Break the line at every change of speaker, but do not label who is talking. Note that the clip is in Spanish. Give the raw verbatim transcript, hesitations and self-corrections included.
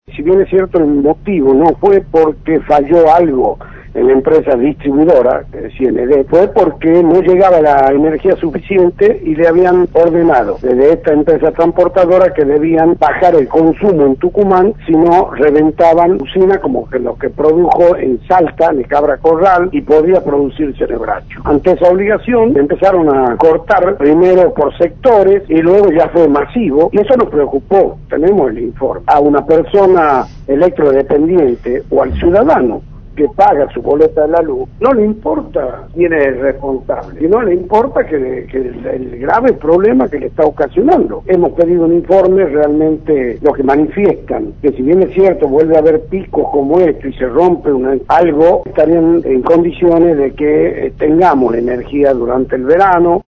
Si bien es cierto, el motivo no fue porque falló algo en la empresa distribuidora, C N D, fue porque no llegaba la energía suficiente y le habían ordenado desde esta empresa transportadora que debían bajar el consumo en Tucumán, si no reventaban la usina como que lo que produjo en Salta, en Cabra Corral, y podía producirse en Bracho. Ante esa obligación empezaron a cortar primero por sectores y luego ya fue masivo, y eso nos preocupó. Tenemos el informe. A una persona electrodependiente o al ciudadano que paga su boleta de la luz, no le importa quién es el responsable, sino le importa que, que el, el grave problema que le está ocasionando. Hemos pedido un informe, realmente lo que manifiestan, que si bien es cierto, vuelve a haber picos como esto y se rompe una, algo, estarían en condiciones de que eh, tengamos energía durante el verano.